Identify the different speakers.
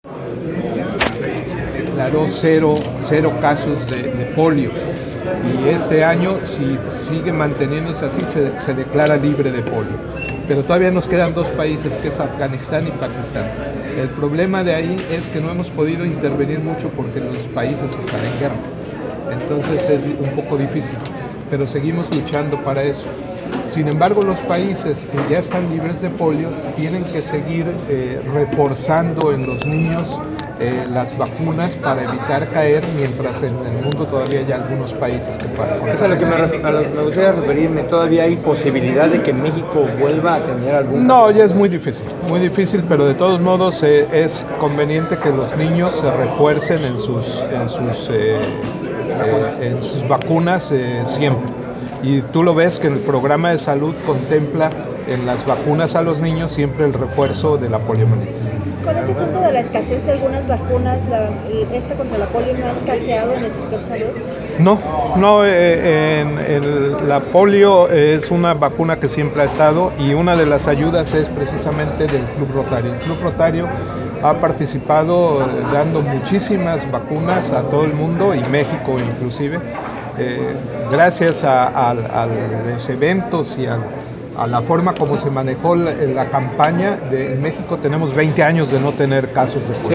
Speaker 1: declaró cero casos de polio. Y este año, si sigue manteniéndose así, se declara libre de polio. Pero todavía nos quedan dos países, que es Afganistán y Pakistán. El problema de ahí es que no hemos podido intervenir mucho porque los países están en guerra. Entonces es un poco difícil, pero seguimos luchando para eso. Sin embargo, los países que ya están libres de polio tienen que seguir reforzando en los niños las vacunas para evitar caer, mientras en el mundo todavía hay algunos países que pasan.
Speaker 2: Es a lo que me gustaría referirme. ¿Todavía hay posibilidad de que México vuelva a tener algún...?
Speaker 1: No, ya es muy difícil, pero de todos modos es conveniente que los niños se refuercen en sus vacunas siempre. Y tú lo ves que el programa de salud contempla en las vacunas a los niños siempre el refuerzo de la poliomielitis.
Speaker 3: Con ese asunto de la escasez de algunas vacunas, ¿esta contra la polio no ha escaseado en el sector salud?
Speaker 1: No, la polio es una vacuna que siempre ha estado, y una de las ayudas es precisamente del Club Rotario. El Club Rotario ha participado dando muchísimas vacunas a todo el mundo, y México inclusive, gracias a los eventos y a la forma como se manejó la campaña. En México tenemos 20 años de no tener casos de polio.